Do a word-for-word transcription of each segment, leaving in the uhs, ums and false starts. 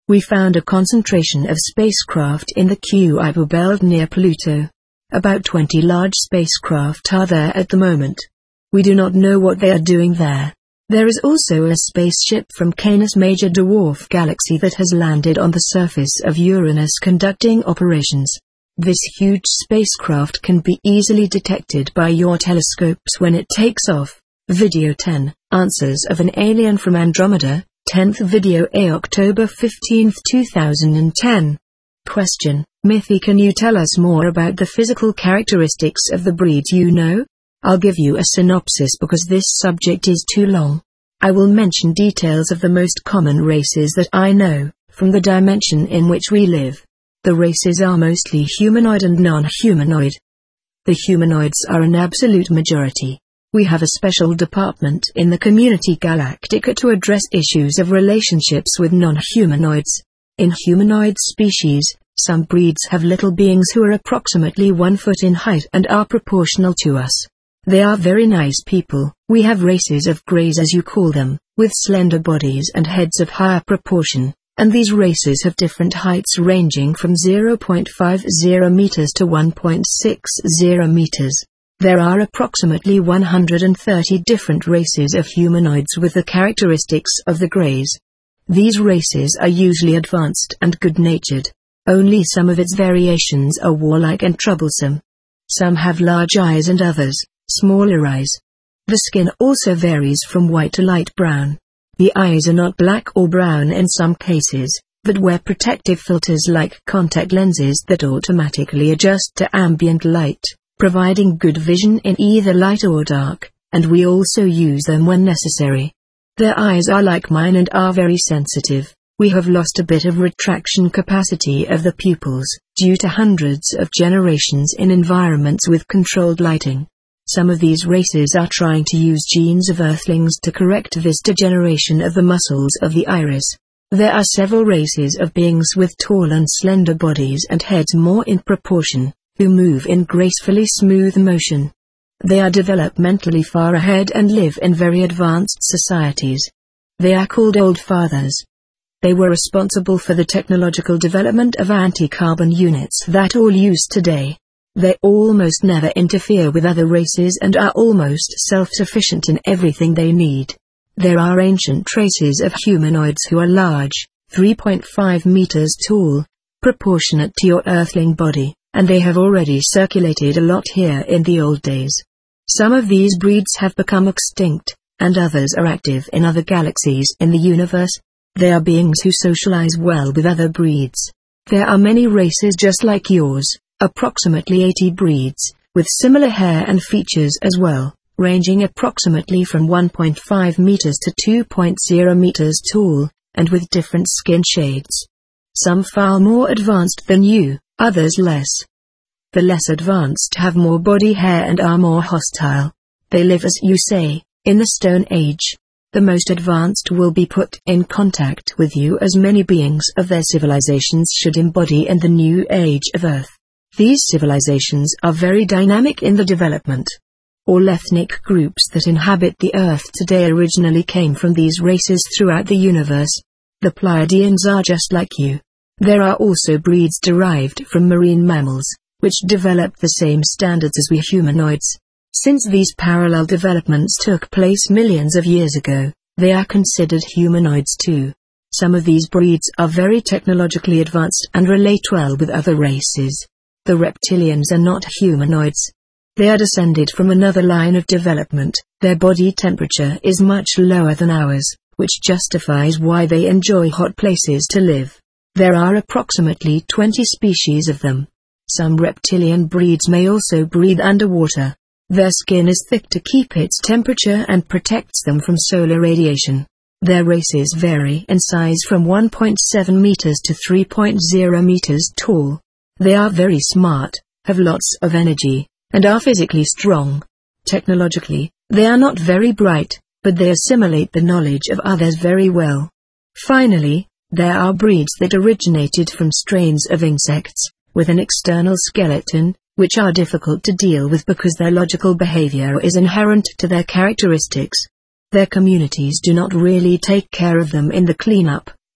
We found a concentration of spacecraft in the Kuiper belt near Pluto. About twenty large spacecraft are there at the moment. We do not know what they are doing there. There is also a spaceship from Canis Major dwarf galaxy that has landed on the surface of Uranus conducting operations. This huge spacecraft can be easily detected by your telescopes when it takes off. Video ten, Answers of an Alien from Andromeda, tenth video A October fifteenth two thousand ten. Question: Mithy, can you tell us more about the physical characteristics of the breeds you know? I'll give you a synopsis because this subject is too long. I will mention details of the most common races that I know, from the dimension in which we live. The races are mostly humanoid and non-humanoid. The humanoids are an absolute majority. We have a special department in the Community Galactica to address issues of relationships with non-humanoids. In humanoid species, some breeds have little beings who are approximately one foot in height and are proportional to us. They are very nice people. We have races of greys, as you call them, with slender bodies and heads of higher proportion, and these races have different heights ranging from zero point five zero meters to one point six zero meters. There are approximately one hundred thirty different races of humanoids with the characteristics of the greys. These races are usually advanced and good-natured. Only some of its variations are warlike and troublesome. Some have large eyes and others smaller eyes. The skin also varies from white to light brown. The eyes are not black or brown in some cases, but wear protective filters like contact lenses that automatically adjust to ambient light, providing good vision in either light or dark, and we also use them when necessary. Their eyes are like mine and are very sensitive. We have lost a bit of retraction capacity of the pupils, due to hundreds of generations in environments with controlled lighting. Some of these races are trying to use genes of Earthlings to correct this degeneration of the muscles of the iris. There are several races of beings with tall and slender bodies and heads more in proportion, who move in gracefully smooth motion. They are developmentally far ahead and live in very advanced societies. They are called Old Fathers. They were responsible for the technological development of anti-carbon units that all use today. They almost never interfere with other races and are almost self-sufficient in everything they need. There are ancient traces of humanoids who are large, three point five meters tall, proportionate to your Earthling body, and they have already circulated a lot here in the old days. Some of these breeds have become extinct, and others are active in other galaxies in the universe. They are beings who socialize well with other breeds. There are many races just like yours. Approximately eighty breeds, with similar hair and features as well, ranging approximately from one point five meters to two point zero meters tall, and with different skin shades. Some far more advanced than you, others less. The less advanced have more body hair and are more hostile. They live, as you say, in the Stone Age. The most advanced will be put in contact with you as many beings of their civilizations should embody in the new age of Earth. These civilizations are very dynamic in the development. All ethnic groups that inhabit the Earth today originally came from these races throughout the universe. The Pleiadians are just like you. There are also breeds derived from marine mammals, which developed the same standards as we humanoids. Since these parallel developments took place millions of years ago, they are considered humanoids too. Some of these breeds are very technologically advanced and relate well with other races. The reptilians are not humanoids. They are descended from another line of development. Their body temperature is much lower than ours, which justifies why they enjoy hot places to live. There are approximately twenty species of them. Some reptilian breeds may also breathe underwater. Their skin is thick to keep its temperature and protects them from solar radiation. Their races vary in size from one point seven meters to three point zero meters tall. They are very smart, have lots of energy, and are physically strong. Technologically, they are not very bright, but they assimilate the knowledge of others very well. Finally, there are breeds that originated from strains of insects, with an external skeleton, which are difficult to deal with because their logical behavior is inherent to their characteristics. Their communities do not really take care of them in the cleanup,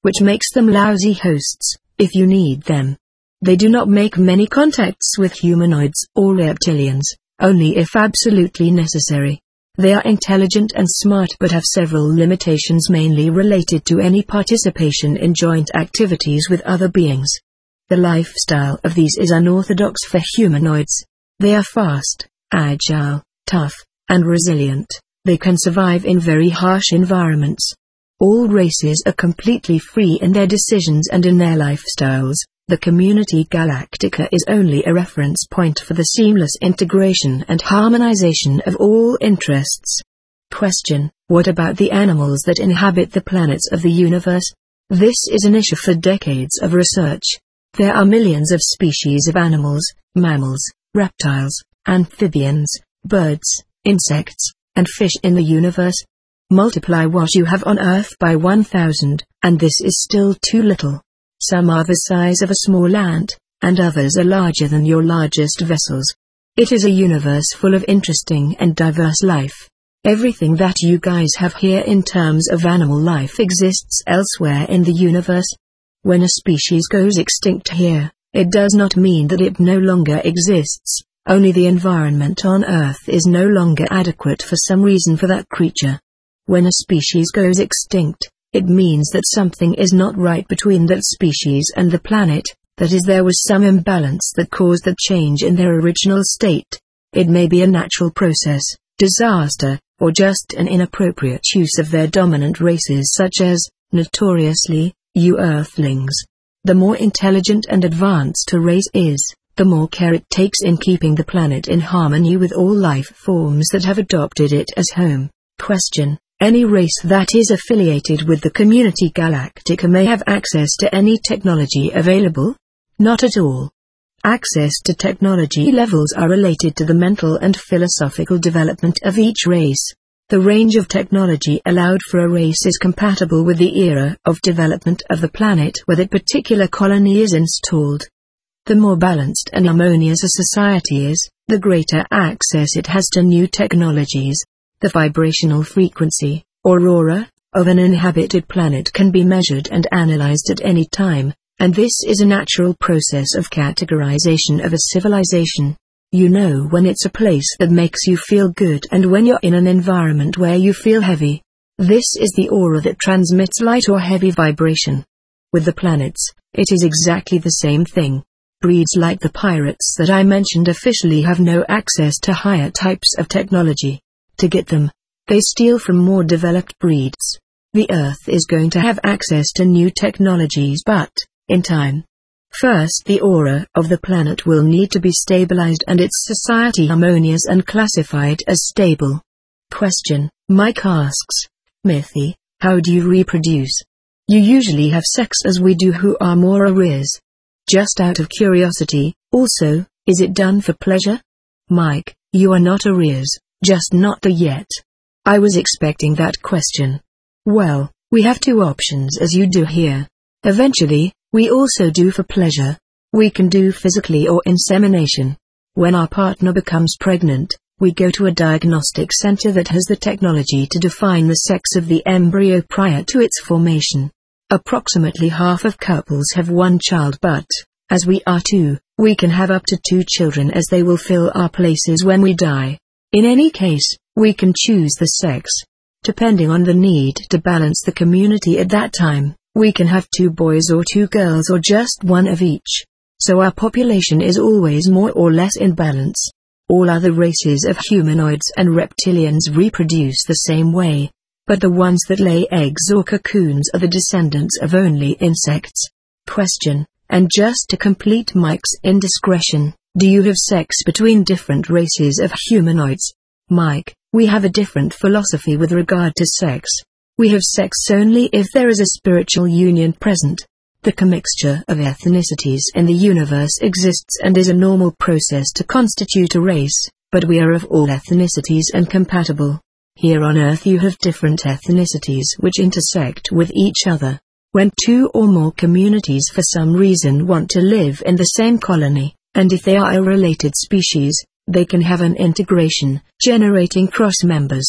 which makes them lousy hosts, if you need them. They do not make many contacts with humanoids or reptilians, only if absolutely necessary. They are intelligent and smart but have several limitations mainly related to any participation in joint activities with other beings. The lifestyle of these is unorthodox for humanoids. They are fast, agile, tough, and resilient. They can survive in very harsh environments. All races are completely free in their decisions and in their lifestyles. The Community Galactica is only a reference point for the seamless integration and harmonization of all interests. Question: what about the animals that inhabit the planets of the universe? This is an issue for decades of research. There are millions of species of animals, mammals, reptiles, amphibians, birds, insects, and fish in the universe. Multiply what you have on Earth by one thousand, and this is still too little. Some are the size of a small ant, and others are larger than your largest vessels. It is a universe full of interesting and diverse life. Everything that you guys have here in terms of animal life exists elsewhere in the universe. When a species goes extinct here, it does not mean that it no longer exists, only the environment on Earth is no longer adequate for some reason for that creature. When a species goes extinct, it means that something is not right between that species and the planet, that is, there was some imbalance that caused the change in their original state. It may be a natural process, disaster, or just an inappropriate use of their dominant races such as, notoriously, you Earthlings. The more intelligent and advanced a race is, the more care it takes in keeping the planet in harmony with all life forms that have adopted it as home. Question: any race that is affiliated with the Community Galactica may have access to any technology available? Not at all. Access to technology levels are related to the mental and philosophical development of each race. The range of technology allowed for a race is compatible with the era of development of the planet where that particular colony is installed. The more balanced and harmonious a society is, the greater access it has to new technologies. The vibrational frequency, or aura, of an inhabited planet can be measured and analyzed at any time, and this is a natural process of categorization of a civilization. You know when it's a place that makes you feel good and when you're in an environment where you feel heavy. This is the aura that transmits light or heavy vibration. With the planets, it is exactly the same thing. Breeds like the pirates that I mentioned officially have no access to higher types of technology. To get them, they steal from more developed breeds. The Earth is going to have access to new technologies, but, in time. First, the aura of the planet will need to be stabilized and its society harmonious and classified as stable. Question: Mike asks, Mithy, how do you reproduce? You usually have sex as we do who are more arrears. Just out of curiosity, also, is it done for pleasure? Mike, you are not arrears, just not the yet. I was expecting that question. Well, we have two options as you do here. Eventually, we also do for pleasure. We can do physically or insemination. When our partner becomes pregnant, we go to a diagnostic center that has the technology to define the sex of the embryo prior to its formation. Approximately half of couples have one child, but, as we are two, we can have up to two children as they will fill our places when we die. In any case, we can choose the sex. Depending on the need to balance the community at that time, we can have two boys or two girls or just one of each. So our population is always more or less in balance. All other races of humanoids and reptilians reproduce the same way, but the ones that lay eggs or cocoons are the descendants of only insects. Question: and just to complete Mike's indiscretion, do you have sex between different races of humanoids? Mike, we have a different philosophy with regard to sex. We have sex only if there is a spiritual union present. The commixture of ethnicities in the universe exists and is a normal process to constitute a race, but we are of all ethnicities and compatible. Here on Earth you have different ethnicities which intersect with each other. When two or more communities for some reason want to live in the same colony, and if they are a related species, they can have an integration, generating cross members.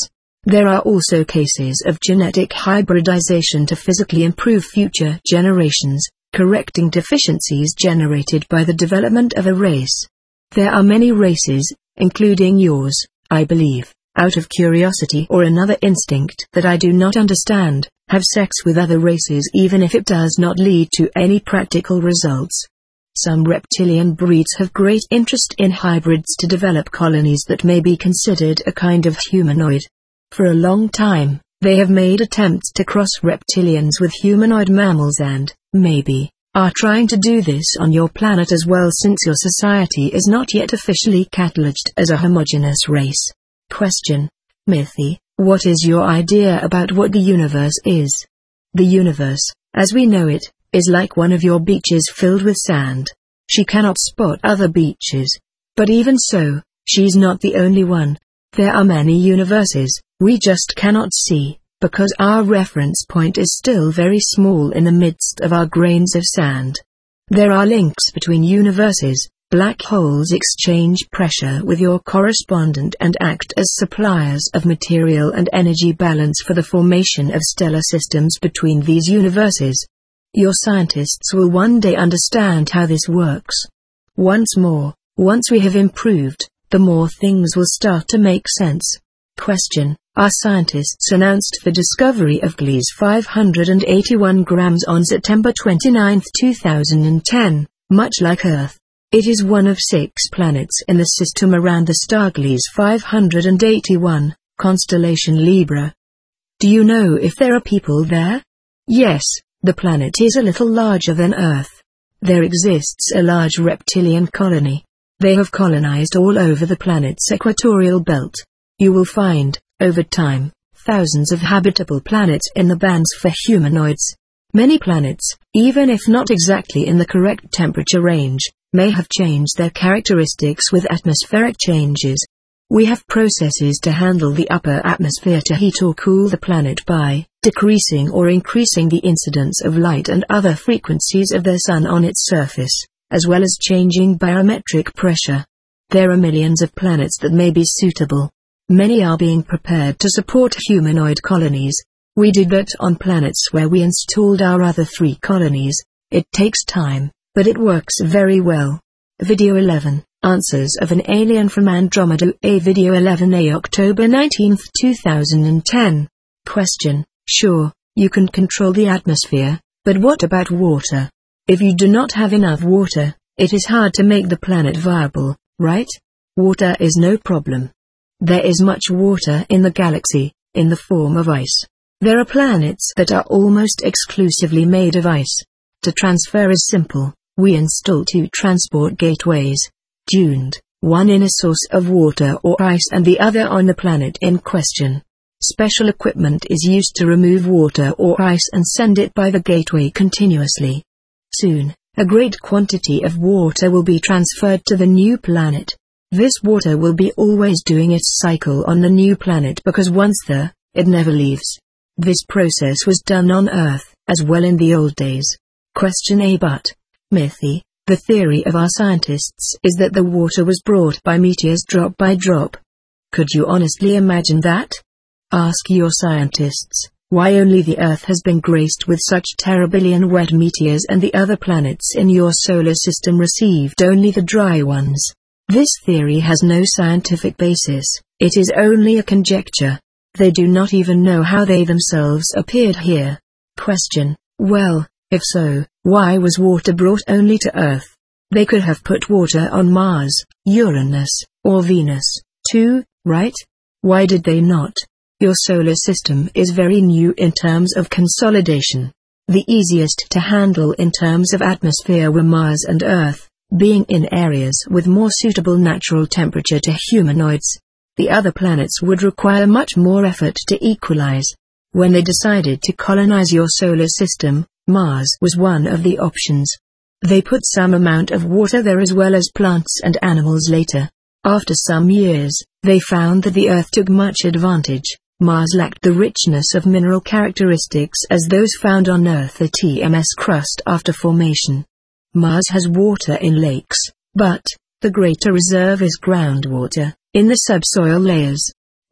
There are also cases of genetic hybridization to physically improve future generations, correcting deficiencies generated by the development of a race. There are many races, including yours, I believe, out of curiosity or another instinct that I do not understand, have sex with other races even if it does not lead to any practical results. Some reptilian breeds have great interest in hybrids to develop colonies that may be considered a kind of humanoid. For a long time, they have made attempts to cross reptilians with humanoid mammals and, maybe, are trying to do this on your planet as well since your society is not yet officially cataloged as a homogeneous race. Question. Mithy, what is your idea about what the universe is? The universe, as we know it, is like one of your beaches filled with sand. She cannot spot other beaches. But even so, she's not the only one. There are many universes, we just cannot see, because our reference point is still very small in the midst of our grains of sand. There are links between universes. Black holes exchange pressure with your correspondent and act as suppliers of material and energy balance for the formation of stellar systems between these universes. Your scientists will one day understand how this works. Once more, once we have improved, the more things will start to make sense. Question. Our scientists announced the discovery of Gliese five hundred eighty-one grams on September twenty-ninth two thousand ten, much like Earth. It is one of six planets in the system around the star Gliese five hundred eighty-one, constellation Libra. Do you know if there are people there? Yes, the planet is a little larger than Earth. There exists a large reptilian colony. They have colonized all over the planet's equatorial belt. You will find, over time, thousands of habitable planets in the bands for humanoids. Many planets, even if not exactly in the correct temperature range, may have changed their characteristics with atmospheric changes. We have processes to handle the upper atmosphere to heat or cool the planet by decreasing or increasing the incidence of light and other frequencies of the sun on its surface, as well as changing barometric pressure. There are millions of planets that may be suitable. Many are being prepared to support humanoid colonies. We did that on planets where we installed our other three colonies. It takes time, but it works very well. Video eleven, Answers of an Alien from Andromeda. A Video eleven A October nineteenth two thousand ten. Question. Sure, you can control the atmosphere, but what about water? If you do not have enough water, it is hard to make the planet viable, right? Water is no problem. There is much water in the galaxy, in the form of ice. There are planets that are almost exclusively made of ice. To transfer is simple. We install two transport gateways, tuned, one in a source of water or ice and the other on the planet in question. Special equipment is used to remove water or ice and send it by the gateway continuously. Soon, a great quantity of water will be transferred to the new planet. This water will be always doing its cycle on the new planet because once there, it never leaves. This process was done on Earth, as well in the old days. Question A. But, Mithy, the theory of our scientists is that the water was brought by meteors drop by drop. Could you honestly imagine that? Ask your scientists, why only the Earth has been graced with such terrabillion wet meteors and the other planets in your solar system received only the dry ones. This theory has no scientific basis, it is only a conjecture. They do not even know how they themselves appeared here. Question. Well, if so, why was water brought only to Earth? They could have put water on Mars, Uranus, or Venus, too, right? Why did they not? Your solar system is very new in terms of consolidation. The easiest to handle in terms of atmosphere were Mars and Earth, being in areas with more suitable natural temperature to humanoids. The other planets would require much more effort to equalize. When they decided to colonize your solar system, Mars was one of the options. They put some amount of water there as well as plants and animals later. After some years, they found that the Earth took much advantage. Mars lacked the richness of mineral characteristics as those found on Earth, the T M S crust after formation. Mars has water in lakes, but the greater reserve is groundwater, in the subsoil layers.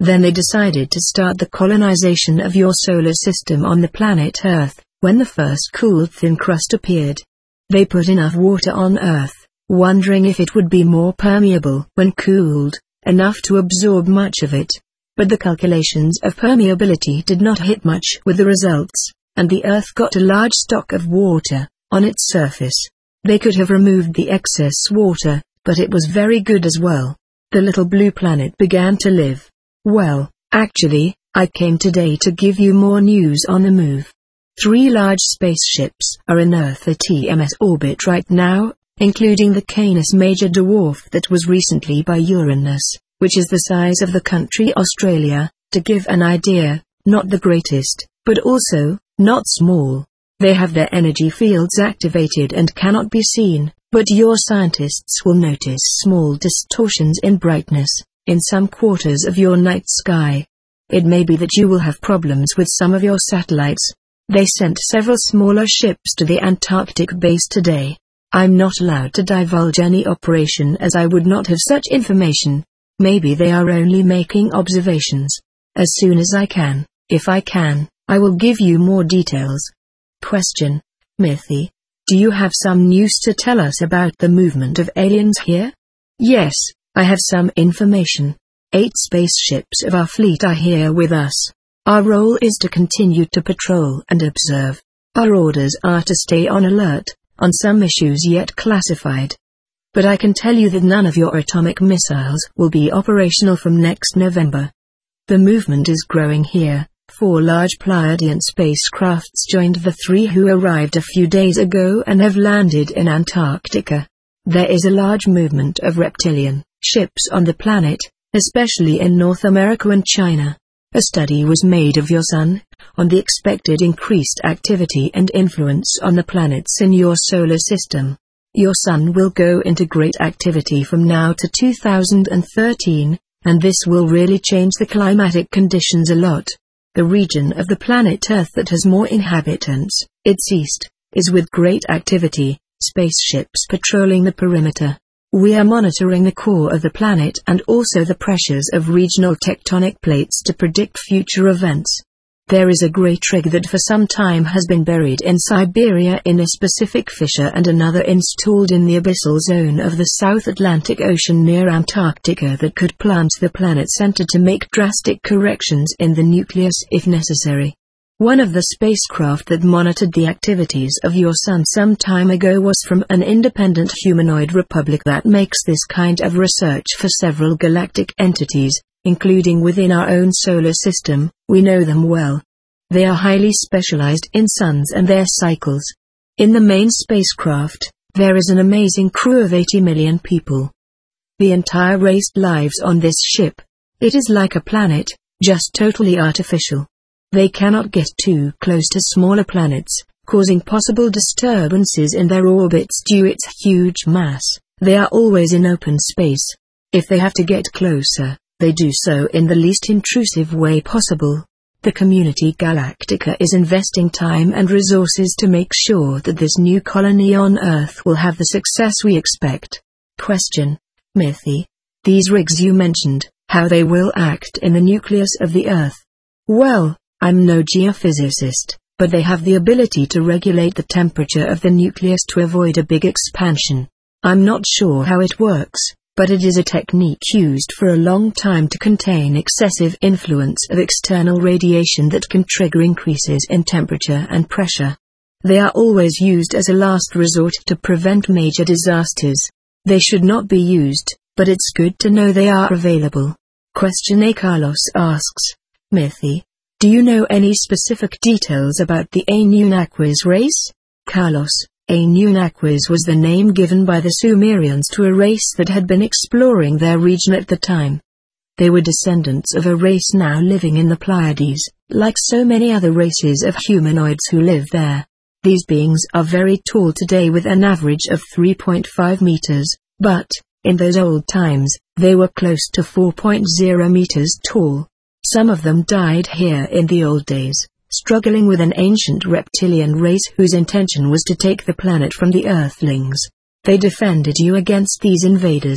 Then they decided to start the colonization of your solar system on the planet Earth, when the first cool thin crust appeared. They put enough water on Earth, wondering if it would be more permeable when cooled, enough to absorb much of it. But the calculations of permeability did not hit much with the results, and the Earth got a large stock of water on its surface. They could have removed the excess water, but it was very good as well. The little blue planet began to live. Well, actually, I came today to give you more news on the move. Three large spaceships are in Earth A T M S orbit right now, including the Canis Major dwarf that was recently by Uranus, which is the size of the country Australia, to give an idea, not the greatest, but also, not small. They have their energy fields activated and cannot be seen, but your scientists will notice small distortions in brightness in some quarters of your night sky. It may be that you will have problems with some of your satellites. They sent several smaller ships to the Antarctic base today. I'm not allowed to divulge any operation as I would not have such information. Maybe they are only making observations. As soon as I can, if I can, I will give you more details. Question. Mithy, do you have some news to tell us about the movement of aliens here? Yes, I have some information. Eight spaceships of our fleet are here with us. Our role is to continue to patrol and observe. Our orders are to stay on alert on some issues yet classified. But I can tell you that none of your atomic missiles will be operational from next November. The movement is growing here. Four large Pleiadian spacecrafts joined the three who arrived a few days ago and have landed in Antarctica. There is a large movement of reptilian ships on the planet, especially in North America and China. A study was made of your Sun, on the expected increased activity and influence on the planets in your solar system. Your Sun will go into great activity from now to two thousand thirteen, and this will really change the climatic conditions a lot. The region of the planet Earth that has more inhabitants, its east, is with great activity, spaceships patrolling the perimeter. We are monitoring the core of the planet and also the pressures of regional tectonic plates to predict future events. There is a great rig that for some time has been buried in Siberia in a specific fissure and another installed in the abyssal zone of the South Atlantic Ocean near Antarctica that could plant the planet's center to make drastic corrections in the nucleus if necessary. One of the spacecraft that monitored the activities of your Sun some time ago was from an independent humanoid republic that makes this kind of research for several galactic entities, including within our own solar system. We know them well. They are highly specialized in suns and their cycles. In the main spacecraft, there is an amazing crew of eighty million people. The entire race lives on this ship. It is like a planet, just totally artificial. They cannot get too close to smaller planets, causing possible disturbances in their orbits due to its huge mass. They are always in open space. If they have to get closer, they do so in the least intrusive way possible. The community Galactica is investing time and resources to make sure that this new colony on Earth will have the success we expect. Question. Mithy, these rigs you mentioned, how they will act in the nucleus of the Earth? Well, I'm no geophysicist, but they have the ability to regulate the temperature of the nucleus to avoid a big expansion. I'm not sure how it works, but it is a technique used for a long time to contain excessive influence of external radiation that can trigger increases in temperature and pressure. They are always used as a last resort to prevent major disasters. They should not be used, but it's good to know they are available. Question A. Carlos asks, Mithy, do you know any specific details about the Anunnakis race? Carlos, Anunnakis was the name given by the Sumerians to a race that had been exploring their region at the time. They were descendants of a race now living in the Pleiades, like so many other races of humanoids who live there. These beings are very tall today with an average of three point five meters, but, in those old times, they were close to four point zero meters tall. Some of them died here in the old days, struggling with an ancient reptilian race whose intention was to take the planet from the Earthlings. They defended you against these invaders.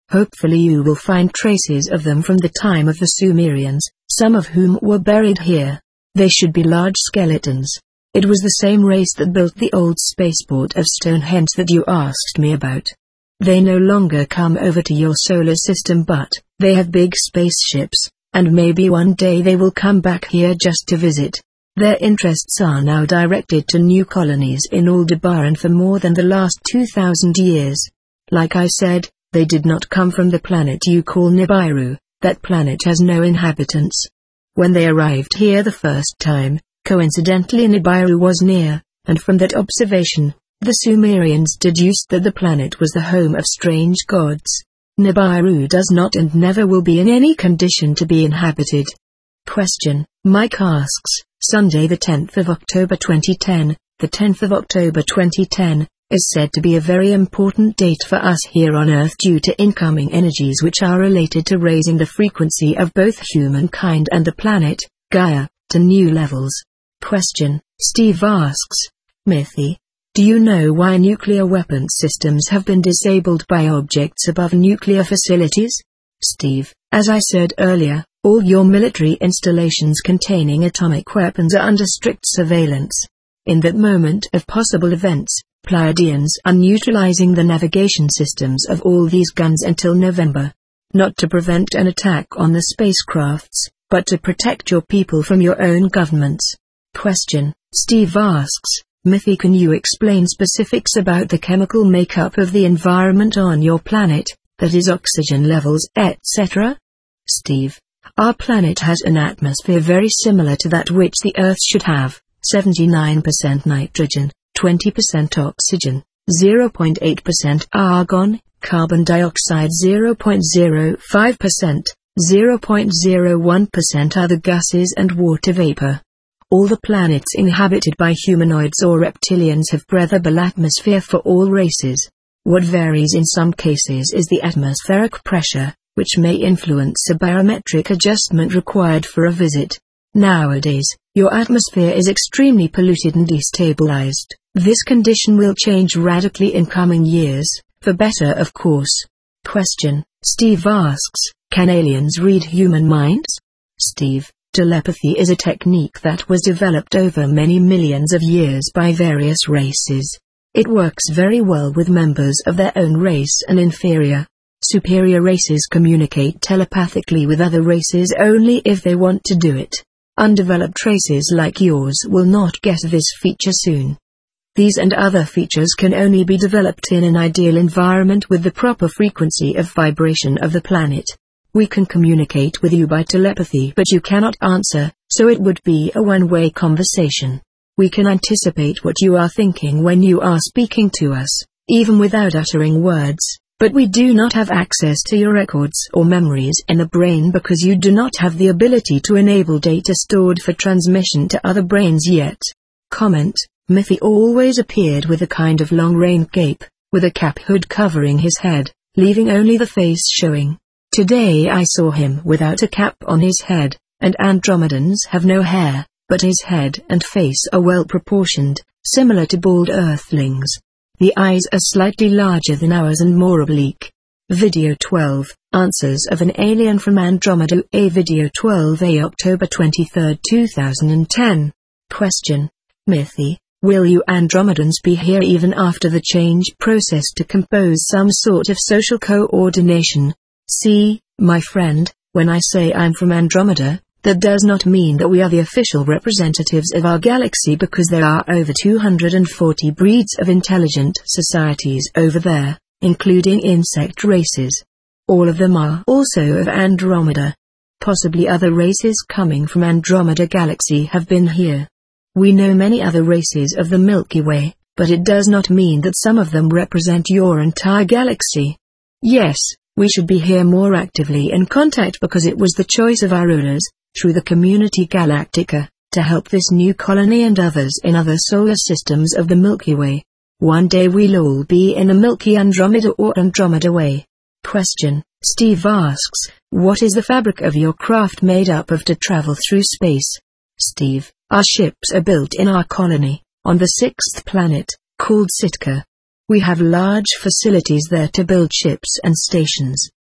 Hopefully you will find traces of them from the time of the Sumerians, some of whom were buried here. They should be large skeletons. It was the same race that built the old spaceport of Stonehenge that you asked me about. They no longer come over to your solar system, but they have big spaceships, and maybe one day they will come back here just to visit. Their interests are now directed to new colonies in Aldebaran for more than the last two thousand years. Like I said, they did not come from the planet you call Nibiru. That planet has no inhabitants. When they arrived here the first time, coincidentally Nibiru was near, and from that observation, the Sumerians deduced that the planet was the home of strange gods. Nibiru does not and never will be in any condition to be inhabited. Question. Mike asks, Sunday the tenth of October twenty ten, the tenth of October twenty ten, is said to be a very important date for us here on Earth due to incoming energies which are related to raising the frequency of both humankind and the planet, Gaia, to new levels. Question. Steve asks, Mithy, do you know why nuclear weapons systems have been disabled by objects above nuclear facilities? Steve, as I said earlier, all your military installations containing atomic weapons are under strict surveillance. In that moment of possible events, Pleiadians are neutralizing the navigation systems of all these guns until November. Not to prevent an attack on the spacecrafts, but to protect your people from your own governments. Question. Steve asks, Mithy, can you explain specifics about the chemical makeup of the environment on your planet, that is oxygen levels, et cetera? Steve. Our planet has an atmosphere very similar to that which the Earth should have, seventy-nine percent nitrogen, twenty percent oxygen, zero point eight percent argon, carbon dioxide zero point zero five percent, zero point zero one percent other gases and water vapor. All the planets inhabited by humanoids or reptilians have breathable atmosphere for all races. What varies in some cases is the atmospheric pressure, which may influence a barometric adjustment required for a visit. Nowadays, your atmosphere is extremely polluted and destabilized. This condition will change radically in coming years, for better of course. Question. Steve asks, can aliens read human minds? Steve. Telepathy is a technique that was developed over many millions of years by various races. It works very well with members of their own race and inferior. Superior races communicate telepathically with other races only if they want to do it. Undeveloped races like yours will not get this feature soon. These and other features can only be developed in an ideal environment with the proper frequency of vibration of the planet. We can communicate with you by telepathy, but you cannot answer, so it would be a one-way conversation. We can anticipate what you are thinking when you are speaking to us, even without uttering words, but we do not have access to your records or memories in the brain because you do not have the ability to enable data stored for transmission to other brains yet. Comment. Mithy always appeared with a kind of long-range cape, with a cap hood covering his head, leaving only the face showing. Today I saw him without a cap on his head, and Andromedans have no hair, but his head and face are well proportioned, similar to bald earthlings. The eyes are slightly larger than ours and more oblique. Video twelve, Answers of an Alien from Andromeda A Video twelve A October twenty-third two thousand ten. Question. Mithy, will you Andromedans be here even after the change process to compose some sort of social coordination? See, my friend, when I say I'm from Andromeda, that does not mean that we are the official representatives of our galaxy because there are over two hundred forty breeds of intelligent societies over there, including insect races. All of them are also of Andromeda. Possibly other races coming from Andromeda Galaxy have been here. We know many other races of the Milky Way, but it does not mean that some of them represent your entire galaxy. Yes, we should be here more actively in contact because it was the choice of our rulers, through the Community Galactica, to help this new colony and others in other solar systems of the Milky Way. One day we'll all be in a Milky Andromeda or Andromeda Way. Question. Steve asks, what is the fabric of your craft made up of to travel through space? Steve, our ships are built in our colony, on the sixth planet, called Sitka. We have large facilities there to build ships and stations.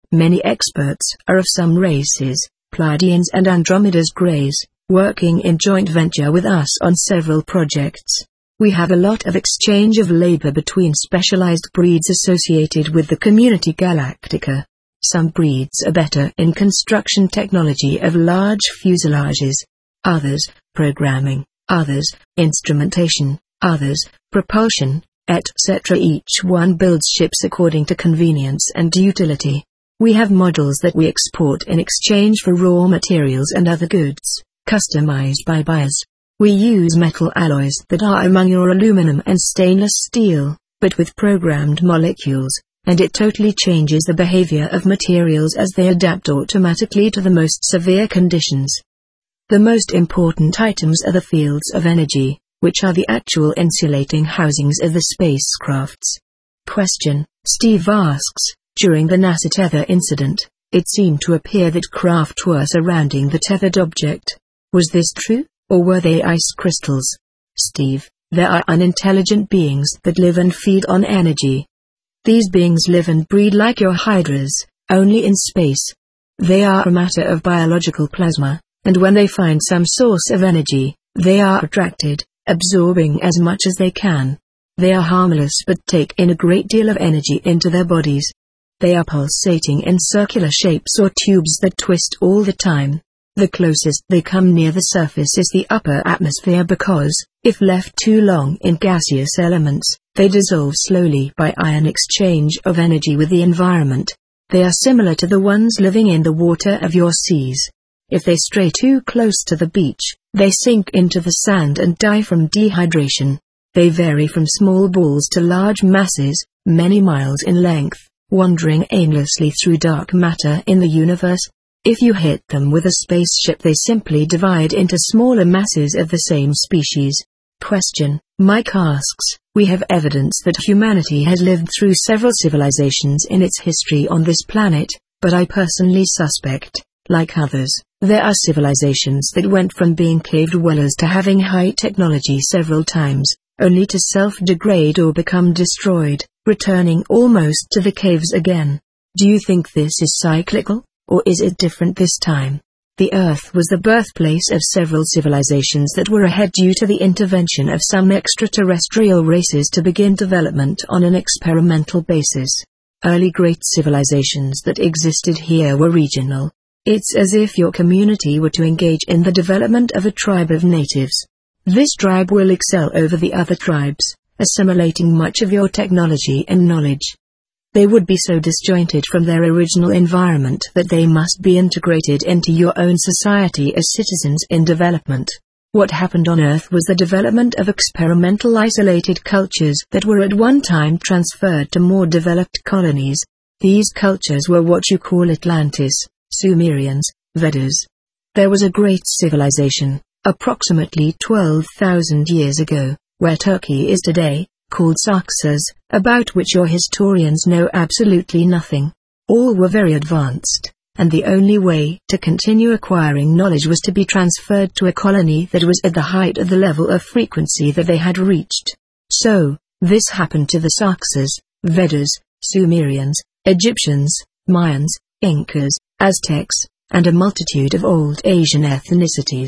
Many experts are of some races, Pleiadians and Andromeda's Greys, working in joint venture with us on several projects. We have a lot of exchange of labor between specialized breeds associated with the Community Galactica. Some breeds are better in construction technology of large fuselages. Others, programming. Others, instrumentation. Others, propulsion, et cetera. Each one builds ships according to convenience and utility. We have models that we export in exchange for raw materials and other goods, customized by buyers. We use metal alloys that are among your aluminum and stainless steel, but with programmed molecules, and it totally changes the behavior of materials as they adapt automatically to the most severe conditions. The most important items are the fields of energy, which are the actual insulating housings of the spacecrafts. Question: Steve asks, during the NASA tether incident, it seemed to appear that craft were surrounding the tethered object. Was this true, or were they ice crystals? Steve: There are unintelligent beings that live and feed on energy. These beings live and breed like your hydras, only in space. They are a matter of biological plasma, and when they find some source of energy, they are attracted, absorbing as much as they can. They are harmless but take in a great deal of energy into their bodies. They are pulsating in circular shapes or tubes that twist all the time. The closest they come near the surface is the upper atmosphere because, if left too long in gaseous elements, they dissolve slowly by ion exchange of energy with the environment. They are similar to the ones living in the water of your seas. If they stray too close to the beach, they sink into the sand and die from dehydration. They vary from small balls to large masses, many miles in length, wandering aimlessly through dark matter in the universe. If you hit them with a spaceship, they simply divide into smaller masses of the same species. Question: Mike asks, we have evidence that humanity has lived through several civilizations in its history on this planet, but I personally suspect, like others, there are civilizations that went from being cave dwellers to having high technology several times, only to self-degrade or become destroyed, returning almost to the caves again. Do you think this is cyclical, or is it different this time? The Earth was the birthplace of several civilizations that were ahead due to the intervention of some extraterrestrial races to begin development on an experimental basis. Early great civilizations that existed here were regional. It's as if your community were to engage in the development of a tribe of natives. This tribe will excel over the other tribes, assimilating much of your technology and knowledge. They would be so disjointed from their original environment that they must be integrated into your own society as citizens in development. What happened on Earth was the development of experimental isolated cultures that were at one time transferred to more developed colonies. These cultures were what you call Atlantis, Sumerians, Vedas. There was a great civilization, approximately twelve thousand years ago, where Turkey is today, called Saxas, about which your historians know absolutely nothing. All were very advanced, and the only way to continue acquiring knowledge was to be transferred to a colony that was at the height of the level of frequency that they had reached. So, this happened to the Saxas, Vedas, Sumerians, Egyptians, Mayans, Incas, Aztecs, and a multitude of old Asian ethnicities.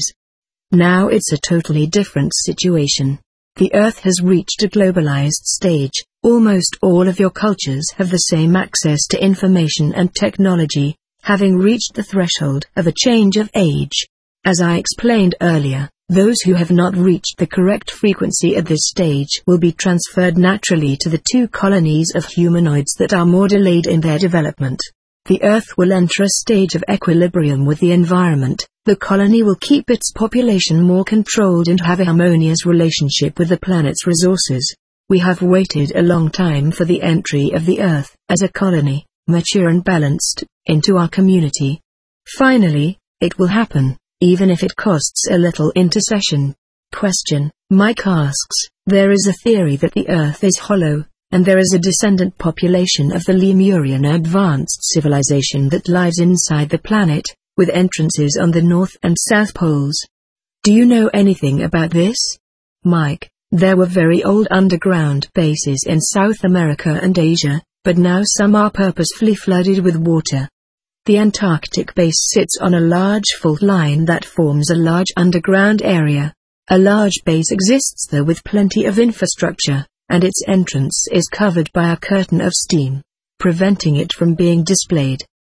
Now it's a totally different situation. The Earth has reached a globalized stage. Almost all of your cultures have the same access to information and technology, having reached the threshold of a change of age. As I explained earlier, those who have not reached the correct frequency at this stage will be transferred naturally to the two colonies of humanoids that are more delayed in their development. The Earth will enter a stage of equilibrium with the environment. The colony will keep its population more controlled and have a harmonious relationship with the planet's resources. We have waited a long time for the entry of the Earth, as a colony, mature and balanced, into our community. Finally, it will happen, even if it costs a little intercession. Question: Mike asks, there is a theory that the Earth is hollow, and there is a descendant population of the Lemurian advanced civilization that lives inside the planet, with entrances on the north and south poles. Do you know anything about this? Mike: there were very old underground bases in South America and Asia, but now some are purposefully flooded with water. The Antarctic base sits on a large fault line that forms a large underground area. A large base exists there with plenty of infrastructure, and its entrance is covered by a curtain of steam, preventing it from being displayed.